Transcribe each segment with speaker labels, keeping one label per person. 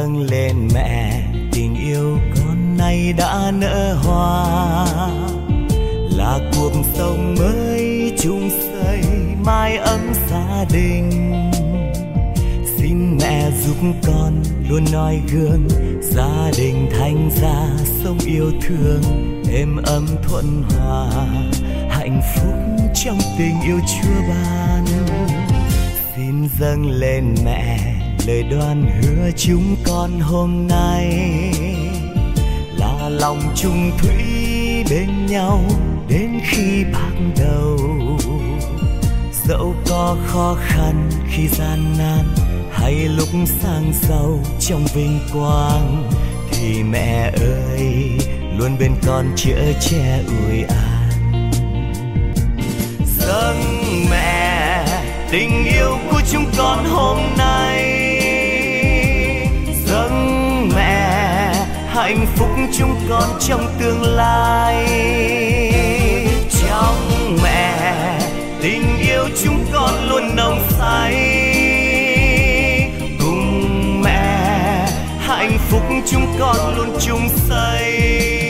Speaker 1: dâng lên mẹ, tình yêu con nay đã nở hoa, là cuộc sống mới chung xây mái ấm gia đình. Xin mẹ giúp con luôn noi gương gia đình thành ra sống yêu thương, êm ấm thuận hòa, hạnh phúc trong tình yêu Chúa ban. Xin dâng lên mẹ lời đoan hứa chúng con hôm nay, là lòng chung thủy bên nhau đến khi bạc đầu. Dẫu có khó khăn khi gian nan hay lúc sang giàu trong vinh quang, thì mẹ ơi luôn bên con chở che ủi an. Dâng mẹ tình yêu của chúng con hôm nay, dâng mẹ hạnh phúc chúng con trong tương lai. Trong mẹ tình yêu chúng con luôn nồng say, cùng mẹ hạnh phúc chúng con luôn chung xây.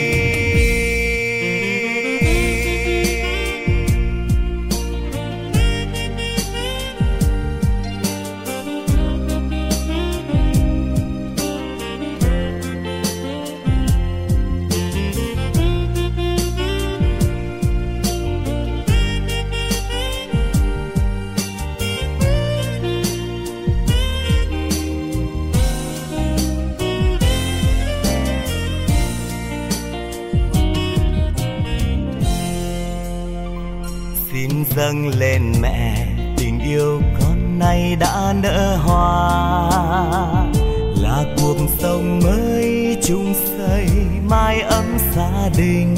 Speaker 1: Xin dâng lên mẹ, tình yêu con nay đã nở hoa, là cuộc sống mới chung xây mái ấm gia đình.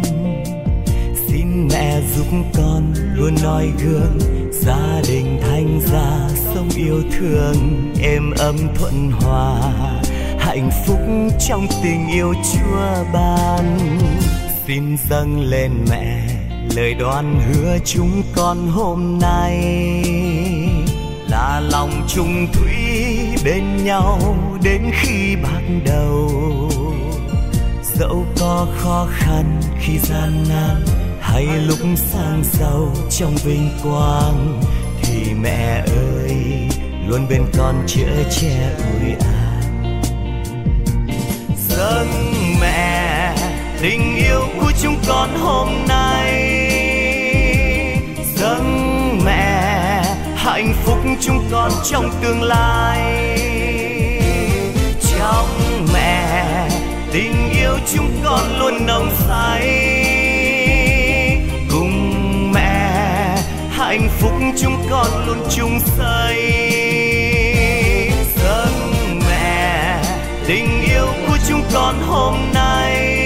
Speaker 1: Xin mẹ giúp con luôn noi gương gia đình thành ra sống yêu thương, êm ấm thuận hòa, hạnh phúc trong tình yêu Chúa ban. Xin dâng lên mẹ lời đoan hứa chúng con hôm nay, là lòng chung thủy bên nhau đến khi bạc đầu. Dẫu có khó khăn khi gian nan hay lúc sang giàu trong vinh quang, thì mẹ ơi luôn bên con chở che ủi an. Dâng mẹ tình yêu của chúng con hôm nay, dâng mẹ hạnh phúc chúng con trong tương lai. Trong mẹ tình yêu chúng con luôn nồng say, cùng mẹ hạnh phúc chúng con luôn chung xây. Dâng mẹ tình yêu của chúng con hôm nay,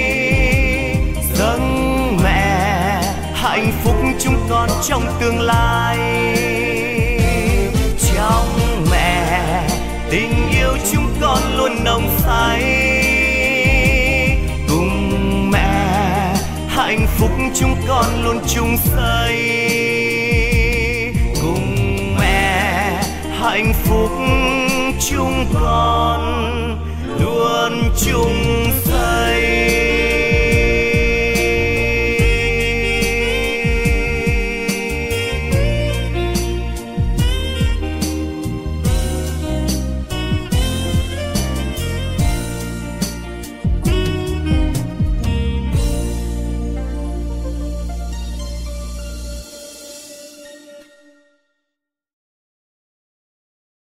Speaker 1: dâng mẹ hạnh phúc chúng con trong tương lai. Trong mẹ tình yêu chúng con luôn nồng say, cùng mẹ hạnh phúc chúng con luôn chung xây. Cùng mẹ hạnh phúc chúng con luôn chung